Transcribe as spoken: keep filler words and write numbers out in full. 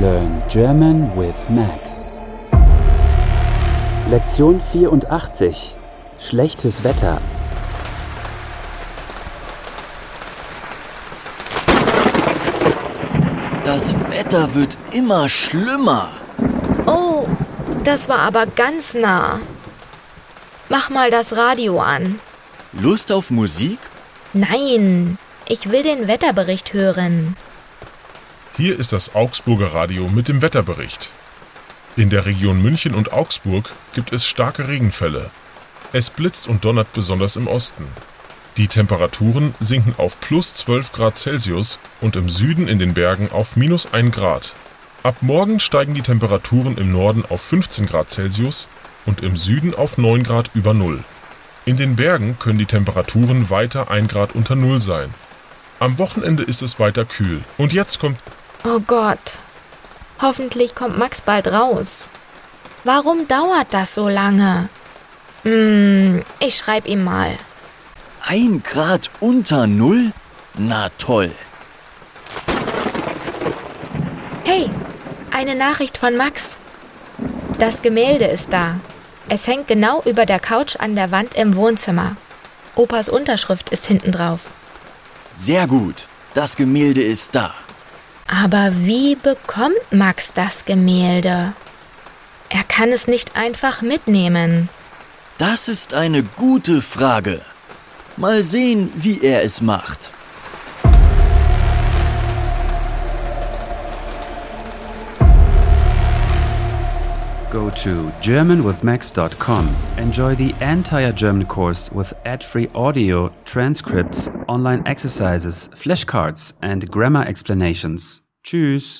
Learn German with Max. Lektion vierundachtzig. Schlechtes Wetter. Das Wetter wird immer schlimmer. Oh, das war aber ganz nah. Mach mal das Radio an. Lust auf Musik? Nein, ich will den Wetterbericht hören. Hier ist das Augsburger Radio mit dem Wetterbericht. In der Region München und Augsburg gibt es starke Regenfälle. Es blitzt und donnert besonders im Osten. Die Temperaturen sinken auf plus zwölf Grad Celsius und im Süden in den Bergen auf minus ein Grad. Ab morgen steigen die Temperaturen im Norden auf fünfzehn Grad Celsius und im Süden auf neun Grad über Null. In den Bergen können die Temperaturen weiter ein Grad unter Null sein. Am Wochenende ist es weiter kühl. Und jetzt kommt... Oh Gott, hoffentlich kommt Max bald raus. Warum dauert das so lange? Hm, ich schreib ihm mal. Ein Grad unter Null? Na toll. Hey, eine Nachricht von Max. Das Gemälde ist da. Es hängt genau über der Couch an der Wand im Wohnzimmer. Opas Unterschrift ist hinten drauf. Sehr gut, das Gemälde ist da. Aber wie bekommt Max das Gemälde? Er kann es nicht einfach mitnehmen. Das ist eine gute Frage. Mal sehen, wie er es macht. Go to german with max dot com. Enjoy the entire German course with ad-free audio, transcripts, online exercises, flashcards and grammar explanations. Tschüss.